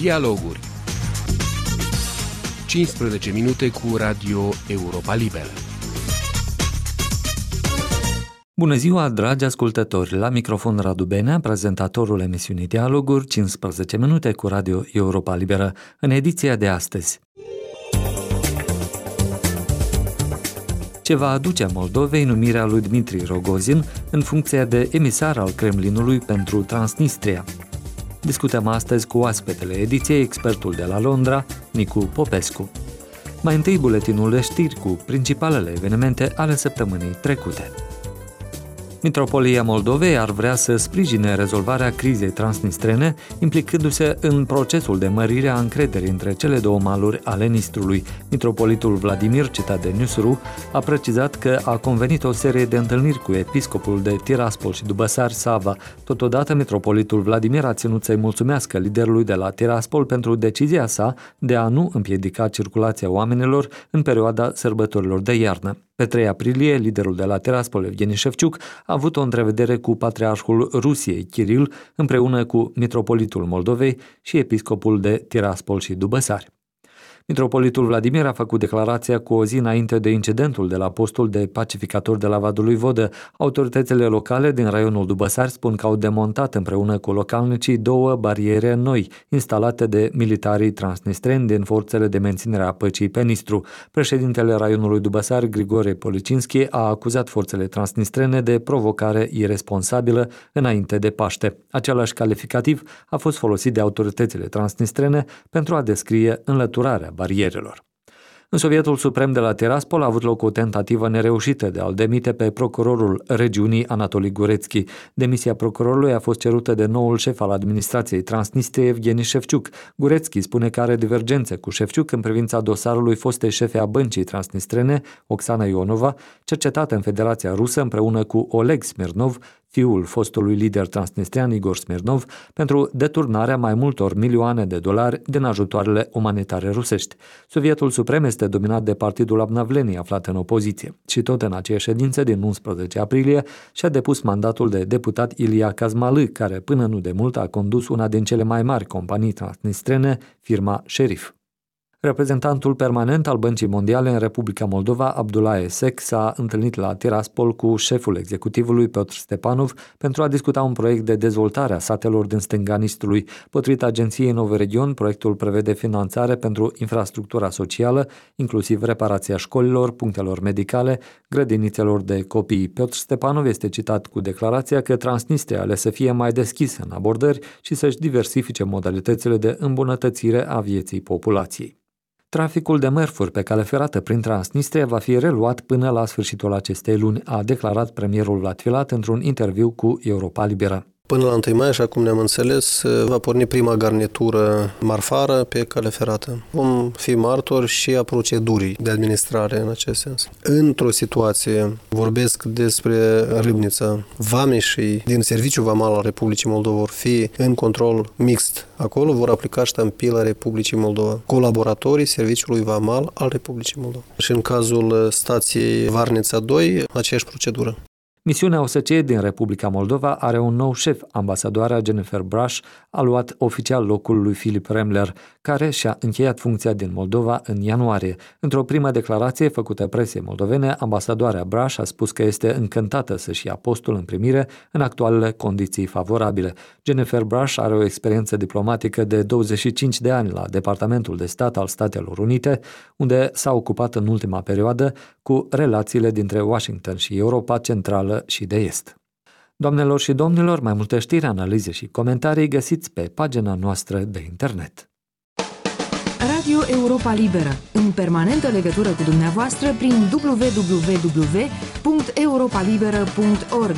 Dialoguri. 15 minute cu Radio Europa Liberă. Bună ziua, dragi ascultători! La microfon Radu Benea, prezentatorul emisiunii Dialoguri, 15 minute cu Radio Europa Liberă, în ediția de astăzi. Ce va aduce Moldovei numirea lui Dmitri Rogozin în funcția de emisar al Kremlinului pentru Transnistria? Discutăm astăzi cu oaspetele ediției, expertul de la Londra, Nicu Popescu. Mai întâi buletinul de știri cu principalele evenimente ale săptămânii trecute. Mitropolia Moldovei ar vrea să sprijine rezolvarea crizei transnistrene, implicându-se în procesul de mărire a încrederii între cele două maluri ale Nistrului. Mitropolitul Vladimir, citat de Newsru, a precizat că a convenit o serie de întâlniri cu episcopul de Tiraspol și Dubăsari Sava. Totodată, mitropolitul Vladimir a ținut să-i mulțumească liderului de la Tiraspol pentru decizia sa de a nu împiedica circulația oamenilor în perioada sărbătorilor de iarnă. Pe 3 aprilie, liderul de la Tiraspol, Evgeni Șefciuc, a avut o întrevedere cu patriarhul Rusiei, Kiril, împreună cu mitropolitul Moldovei și episcopul de Tiraspol și Dubăsari. Mitropolitul Vladimir a făcut declarația cu o zi înainte de incidentul de la postul de pacificator de la Vadul lui Vodă. Autoritățile locale din raionul Dubăsari spun că au demontat împreună cu localnicii 2 bariere noi, instalate de militarii transnistreni din forțele de menținere a păcii pe Nistru. Președintele raionului Dubăsari, Grigore Policinski, a acuzat forțele transnistrene de provocare iresponsabilă înainte de Paște. Același calificativ a fost folosit de autoritățile transnistrene pentru a descrie înlăturarea barierelor. În Sovietul Suprem de la Tiraspol a avut loc o tentativă nereușită de a-l demite pe procurorul regiunii Anatoli Gurețchi. Demisia procurorului a fost cerută de noul șef al administrației Transnistriei, Evgeni Șefciuc. Gurețchi spune că are divergențe cu Șefciuc în privința dosarului fostei șefe a băncii transnistrene, Oksana Ionova, cercetată în Federația Rusă împreună cu Oleg Smirnov, fiul fostului lider transnistrian Igor Smirnov, pentru deturnarea mai multor milioane de dolari din ajutoarele umanitare rusești. Sovietul Suprem este dominat de partidul Obnovlenie, aflat în opoziție. Și tot în aceeași ședință din 11 aprilie și-a depus mandatul de deputat Ilia Kazmalı, care până nu de mult a condus una din cele mai mari companii transnistrene, firma Sheriff. Reprezentantul permanent al Băncii Mondiale în Republica Moldova, Abdulae Sec, s-a întâlnit la Tiraspol cu șeful executivului Piotr Stepanov pentru a discuta un proiect de dezvoltare a satelor din stânga Nistrului. Potrivit agenției Novi Region, proiectul prevede finanțare pentru infrastructura socială, inclusiv reparația școlilor, punctelor medicale, grădinițelor de copii. Piotr Stepanov este citat cu declarația că Transnistria ales să fie mai deschisă în abordări și să-și diversifice modalitățile de îmbunătățire a vieții populației. Traficul de mărfuri pe cale ferată prin Transnistria va fi reluat până la sfârșitul acestei luni, a declarat premierul Vlad Filat într-un interviu cu Europa Liberă. Până la 1 mai, așa cum ne-am înțeles, va porni prima garnitură marfară pe cale ferată. Vom fi martori și a procedurii de administrare în acest sens. Într-o situație, vorbesc despre Râbnița, vameșii din Serviciul Vamal al Republicii Moldova vor fi în control mixt. Acolo vor aplica ștampila Republicii Moldova, colaboratorii Serviciului Vamal al Republicii Moldova. Și în cazul stației Varnița 2, aceeași procedură. Misiunea OSCE din Republica Moldova are un nou șef. Ambasadoarea Jennifer Braș a luat oficial locul lui Filip Remler, care și-a încheiat funcția din Moldova în ianuarie. Într-o primă declarație făcută presei moldovene, ambasadoarea Braș a spus că este încântată să-și ia postul în primire în actualele condiții favorabile. Jennifer Braș are o experiență diplomatică de 25 de ani la Departamentul de Stat al Statelor Unite, unde s-a ocupat în ultima perioadă cu relațiile dintre Washington și Europa Centrală și de Est. Doamnelor și domnilor, mai multe știri, analize și comentarii găsiți pe pagina noastră de internet. Radio Europa Liberă, în permanentă legătură cu dumneavoastră prin www.europalibera.org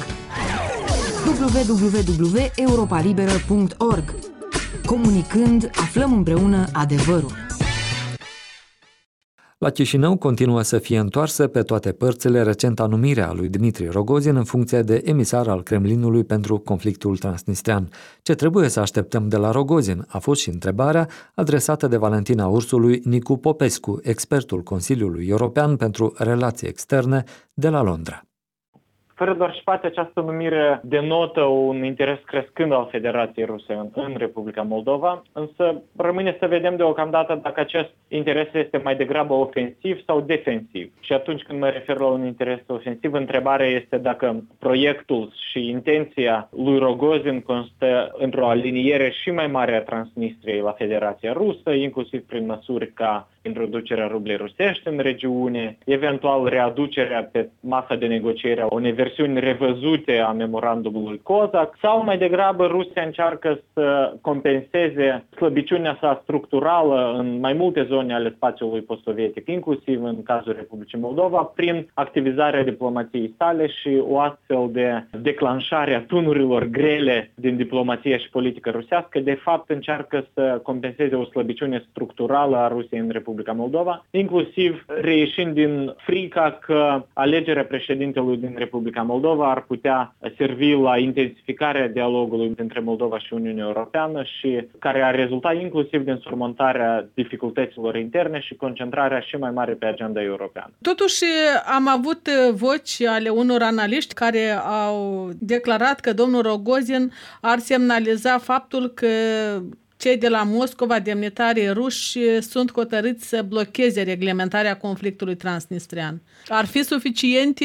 www.europalibera.org. Comunicând, aflăm împreună adevărul. La Chișinău continuă să fie întoarsă pe toate părțile recenta numire a lui Dmitri Rogozin în funcție de emisar al Kremlinului pentru conflictul transnistrian. Ce trebuie să așteptăm de la Rogozin a fost și întrebarea adresată de Valentina Ursului Nicu Popescu, expertul Consiliului European pentru Relații Externe de la Londra. Fără doar și poate această numire denotă un interes crescând al Federației Ruse în Republica Moldova, însă rămâne să vedem deocamdată dacă acest interes este mai degrabă ofensiv sau defensiv. Și atunci când mă refer la un interes ofensiv, întrebarea este dacă proiectul și intenția lui Rogozin constă într-o aliniere și mai mare a Transnistriei la Federația Rusă, inclusiv prin măsuri ca introducerea rublei rusești în regiune, eventual readucerea pe masa de negociere a unei versiuni revăzute a memorandumului COSAC, sau mai degrabă Rusia încearcă să compenseze slăbiciunea sa structurală în mai multe zone ale spațiului post-sovietic, inclusiv în cazul Republicii Moldova, prin activizarea diplomației sale și o astfel de declanșare a tunurilor grele din diplomație și politică rusească, de fapt încearcă să compenseze o slăbiciune structurală a Rusiei în Republica Moldova, inclusiv reieșind din frica că alegerea președintelui din Republica Moldova ar putea servi la intensificarea dialogului dintre Moldova și Uniunea Europeană și care ar rezulta inclusiv din surmontarea dificultăților interne și concentrarea și mai mare pe agenda europeană. Totuși, am avut voci ale unor analiști care au declarat că domnul Rogozin ar semnaliza faptul că cei de la Moscova, demnitarii ruși, sunt hotărâți să blocheze reglementarea conflictului transnistrian. Ar fi suficiente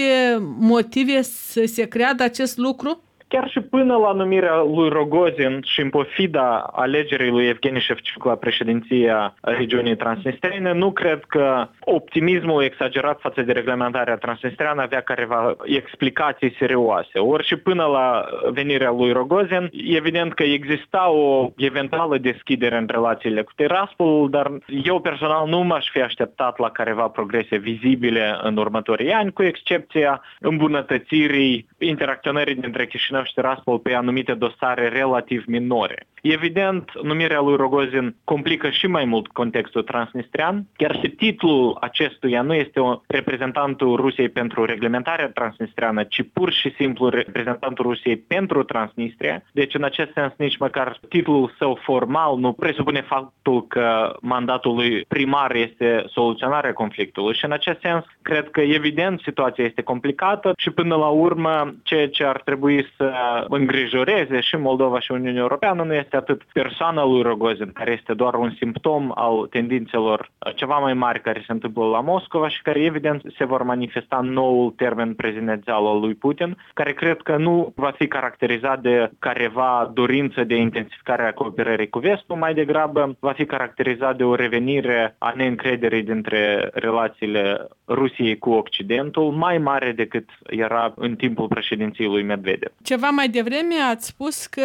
motive să se creadă acest lucru? Chiar și până la numirea lui Rogozin și în pofida alegerii lui Evgeni Shevchuk la președinția regiunii transnistrene, nu cred că optimismul exagerat față de reglementarea transnistreană avea careva explicații serioase. Ori și până la venirea lui Rogozin, evident că exista o eventuală deschidere în relațiile cu Tiraspolul, dar eu personal nu m-aș fi așteptat la careva progrese vizibile în următorii ani, cu excepția îmbunătățirii interacționării dintre Chișinău și Tiraspol pe anumite dosare relativ minore. Evident, numirea lui Rogozin complică și mai mult contextul transnistrian. Chiar și titlul acestuia nu este reprezentantul Rusiei pentru reglementarea transnistriană, ci pur și simplu reprezentantul Rusiei pentru Transnistria. Deci, în acest sens, nici măcar titlul său formal nu presupune faptul că mandatul lui primar este soluționarea conflictului. Și în acest sens, cred că evident situația este complicată și până la urmă ceea ce ar trebui să îngrijoreze și Moldova și Uniunea Europeană nu este atât persoana lui Rogozin, care este doar un simptom al tendințelor ceva mai mari care se întâmplă la Moscova și care evident se vor manifesta în noul termen prezidențial al lui Putin, care cred că nu va fi caracterizat de careva dorință de intensificare a cooperării cu Vestul, mai degrabă va fi caracterizat de o revenire a neîncrederii dintre relațiile Rusiei cu Occidentul, mai mare decât era în timpul președinției lui Medvedev. Ceva mai devreme ați spus că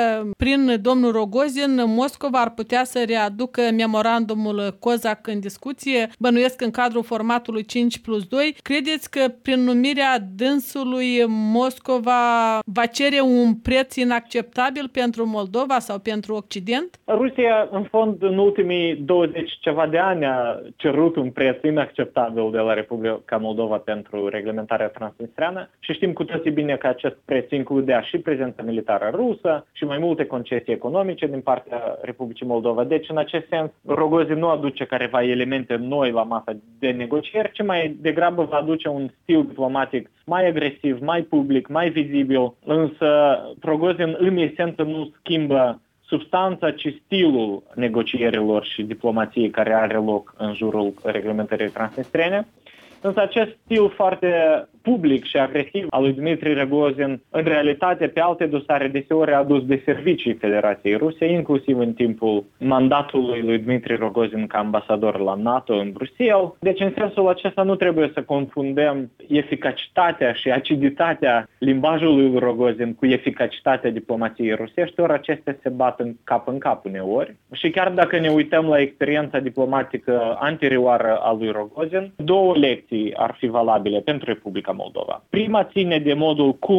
prin domnul Rogozin Moscova ar putea să readucă memorandumul COSAC în discuție, bănuiesc în cadrul formatului 5+2. Credeți că prin numirea dânsului Moscova va cere un preț inacceptabil pentru Moldova sau pentru Occident? Rusia, în fond, în ultimii 20 ceva de ani a cerut un preț inacceptabil de la Republica Moldova pentru reglementarea transnistreană și știm cu toții bine că acest preț includea și prezența militară rusă și mai multe concesii economice din partea Republicii Moldova. Deci, în acest sens, Rogozin nu aduce careva elemente noi la masa de negocieri, ci mai degrabă va aduce un stil diplomatic mai agresiv, mai public, mai vizibil, însă Rogozin în esență nu schimbă substanța, ci stilul negocierilor și diplomației care are loc în jurul reglementării transnistrene. Însă acest stil foarte public și agresiv al lui Dmitri Rogozin, în realitate, pe alte dosare, deseori a adus de servicii Federației Ruse, inclusiv în timpul mandatului lui Dmitri Rogozin ca ambasador la NATO în Bruxelles. Deci, în sensul acesta, nu trebuie să confundem eficacitatea și aciditatea limbajului lui Rogozin cu eficacitatea diplomației rusești, ori acestea se bat în cap uneori. Și chiar dacă ne uităm la experiența diplomatică anterioară a lui Rogozin, două lecții ar fi valabile pentru Republica Moldova. Prima ține de modul cum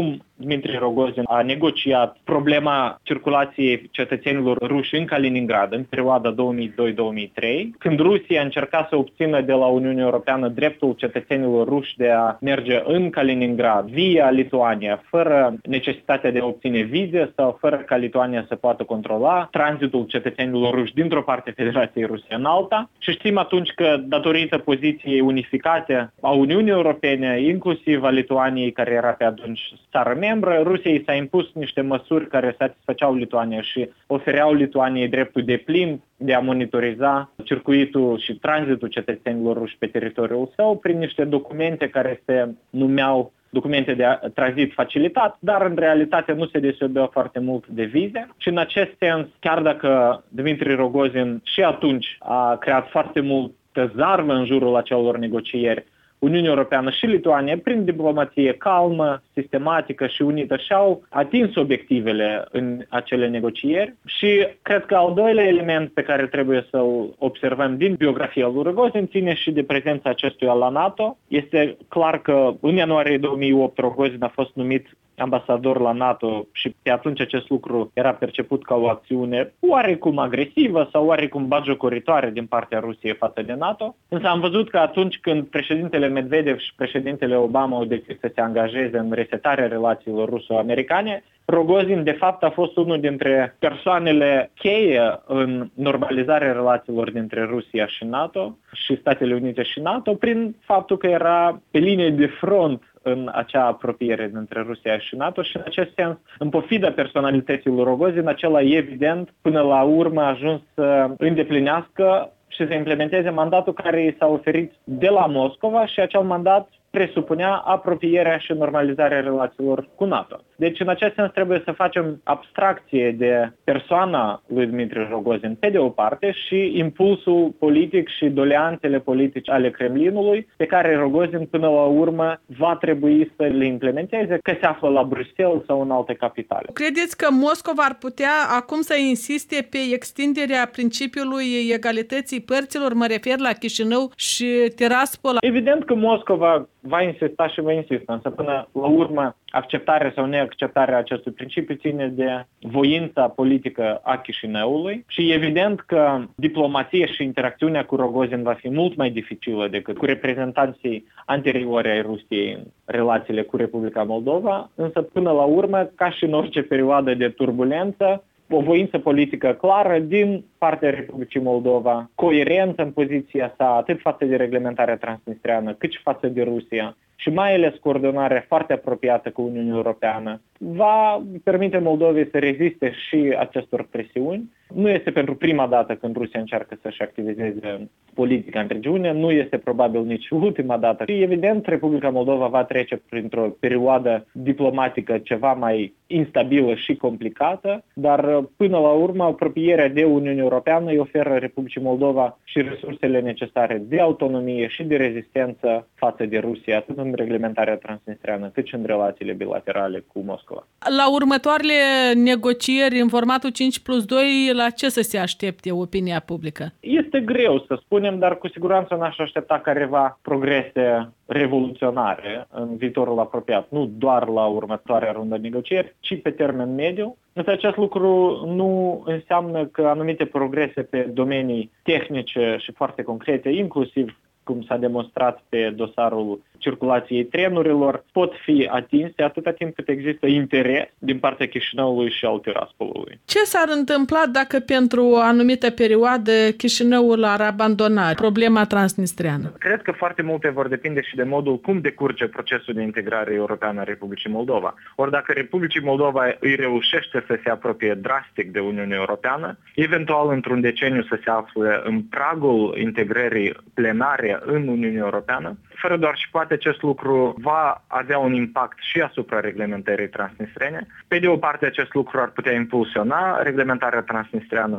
Dmitri Rogozin a negociat problema circulației cetățenilor ruși în Kaliningrad în perioada 2002-2003, când Rusia încerca să obțină de la Uniunea Europeană dreptul cetățenilor ruși de a merge în Kaliningrad via Lituania, fără necesitatea de a obține vize sau fără ca Lituania să poată controla tranzitul cetățenilor ruși dintr-o parte a Federației Ruse în alta. Și știm atunci că, datorită poziției unificate a Uniunii Europene, inclusiv a Lituaniei, care era pe atunci țară membră, Rusiei s-a impus niște măsuri care satisfăceau Lituania și ofereau Lituaniei dreptul deplin de a monitoriza circuitul și tranzitul cetățenilor ruși pe teritoriul său prin niște documente care se numeau documente de tranzit facilitat, dar în realitate nu se deosebeau foarte mult de vize. Și în acest sens, chiar dacă Dmitri Rogozin și atunci a creat foarte multă zarvă în jurul acelor negocieri, Uniunea Europeană și Lituania, prin diplomație calmă, sistematică și unită, și-au atins obiectivele în acele negocieri. Și cred că al doilea element pe care trebuie să-l observăm din biografia lui Rogozin ține și de prezența acestuia la NATO. Este clar că în ianuarie 2008 Rogozin a fost numit ambasador la NATO și pe atunci acest lucru era perceput ca o acțiune oarecum agresivă sau oarecum batjocoritoare din partea Rusiei față de NATO. Însă am văzut că atunci când președintele Medvedev și președintele Obama au decis să se angajeze în resetarea relațiilor ruso-americane, Rogozin de fapt a fost unul dintre persoanele cheie în normalizarea relațiilor dintre Rusia și NATO și Statele Unite și NATO prin faptul că era pe linie de front în acea apropiere dintre Rusia și NATO și în acest sens, în pofida personalității lui Rogozin, acela evident până la urmă a ajuns să îndeplinească și să implementeze mandatul care i s-a oferit de la Moscova și acel mandat presupunea apropierea și normalizarea relațiilor cu NATO. Deci, în acest sens, trebuie să facem abstracție de persoana lui Dmitri Rogozin pe de o parte și impulsul politic și doleanțele politice ale Kremlinului pe care Rogozin până la urmă va trebui să le implementeze, că se află la Bruxelles sau în alte capitale. Credeți că Moscova ar putea acum să insiste pe extinderea principiului egalității părților? Mă refer la Chișinău și Tiraspol. Evident că Moscova va insista și va insista, însă până la urmă acceptarea sau neacceptarea acestui principiu ține de voința politică a Chișinăului și evident că diplomația și interacțiunea cu Rogozin va fi mult mai dificilă decât cu reprezentanții anteriori ai Rusiei în relațiile cu Republica Moldova, însă până la urmă, ca și în orice perioadă de turbulență, o voință politică clară din partea Republicii Moldova, coerență în poziția sa atât față de reglementarea transnistreană cât și față de Rusia și mai ales coordonarea foarte apropiată cu Uniunea Europeană va permite Moldovei să reziste și acestor presiuni. Nu este pentru prima dată când Rusia încearcă să-și activizeze politica în regiune, nu este probabil nici ultima dată. Și evident, Republica Moldova va trece printr-o perioadă diplomatică ceva mai instabilă și complicată, dar până la urmă apropierea de Uniunea Europeană îi oferă Republicii Moldova și resursele necesare de autonomie și de rezistență față de Rusia, atât în reglementarea transnistreană, cât și în relațiile bilaterale cu Moscova. La următoarele negocieri în formatul 5+2, la ce să se aștepte opinia publică? Este greu să spunem, dar cu siguranță n-aș aștepta careva progrese revoluționare în viitorul apropiat, nu doar la următoarea rundă de negocieri, ci pe termen mediu. Însă acest lucru nu înseamnă că anumite progrese pe domenii tehnice și foarte concrete, inclusiv cum s-a demonstrat pe dosarul circulației trenurilor, pot fi atinse atâta timp cât există interes din partea Chișinăului și al Tiraspolului. Ce s-ar întâmpla dacă pentru o anumită perioadă Chișinăul ar abandona problema transnistreană? Cred că foarte multe vor depinde și de modul cum decurge procesul de integrare europeană a Republicii Moldova. Ori dacă Republicii Moldova îi reușește să se apropie drastic de Uniunea Europeană, eventual într-un deceniu să se afle în pragul integrării plenare în Uniunea Europeană, fără doar și poate acest lucru va avea un impact și asupra reglementării transnistrene. Pe de o parte, acest lucru ar putea impulsiona reglementarea transnistreană, dar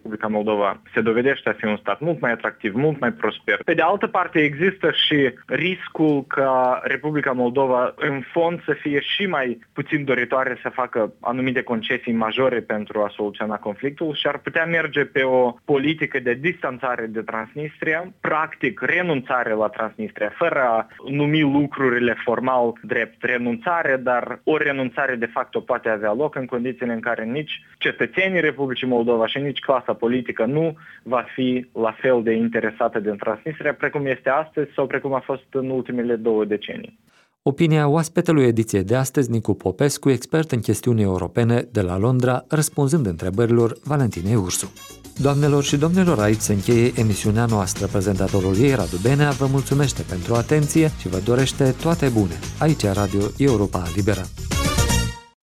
Republica Moldova se dovedește a fi un stat mult mai atractiv, mult mai prosper. Pe de altă parte, există și riscul ca Republica Moldova în fond să fie și mai puțin doritoare să facă anumite concesii majore pentru a soluționa conflictul și ar putea merge pe o politică de distanțare de Transnistria, practic renunțare la Transnistria, fără a numi lucrurile formal drept renunțare, dar o renunțare de fapt poate avea loc în condițiile în care nici cetățenii Republicii Moldova și nici clasa politică nu va fi la fel de interesată de Transnistria precum este astăzi sau precum a fost în ultimele 2 decenii. Opinia oaspetelui ediției de astăzi, Nicu Popescu, expert în chestiuni europene de la Londra, răspunzând întrebărilor Valentinei Ursu. Doamnelor și domnilor, aici se încheie emisiunea noastră. Prezentatorul ei, Radu Benea, vă mulțumește pentru atenție și vă dorește toate bune. Aici Radio Europa Liberă.